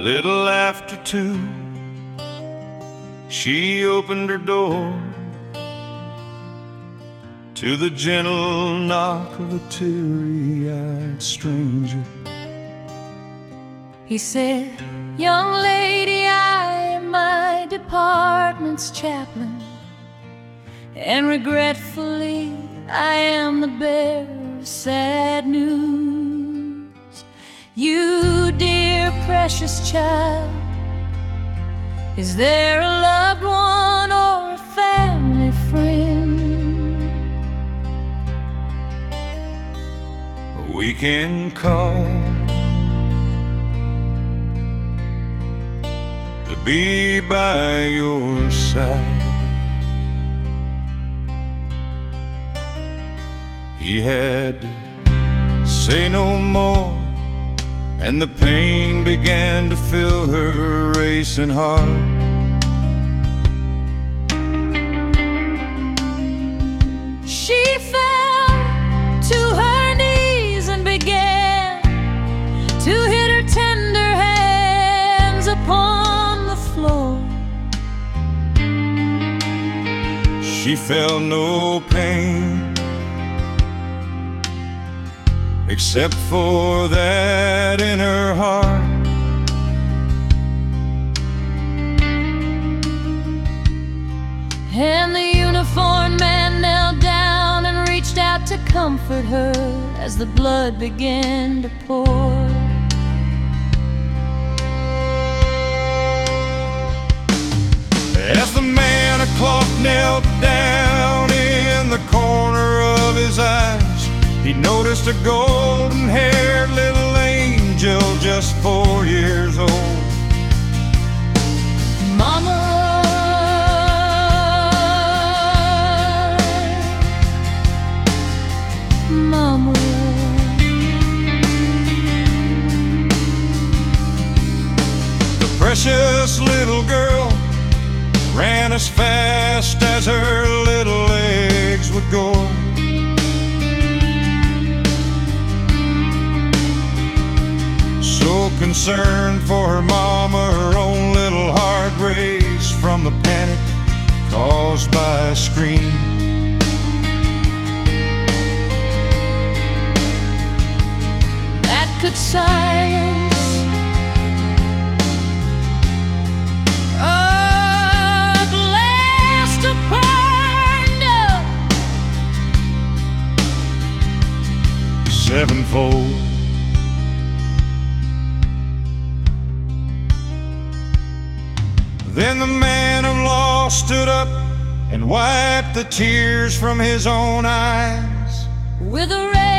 little after 2, she opened her door to the gentle knock of a teary-eyed stranger. He said, "Young lady, I am my department's chaplain, and regretfully I am the bearer of sad news. You, dear precious child, is there a loved one or a family friend we can call to be by your side?" He had to say no more, and the pain began to fill her racing heart. She fell to her knees and began to hit her tender hands upon the floor. She felt no pain except for that in her heart. And the uniformed man knelt down and reached out to comfort her as the blood began to pour. As the man of cloth knelt down, in the corner of his eyes he noticed a golden-haired little angel just 4 years old. Mama, Mama, the precious little girl ran as fast as her little legs would go. So concerned for her mama, her own little heart raced from the panic caused by a scream. That could silence a blast upon us Sevenfold. Then the man of law stood up and wiped the tears from his own eyes with a red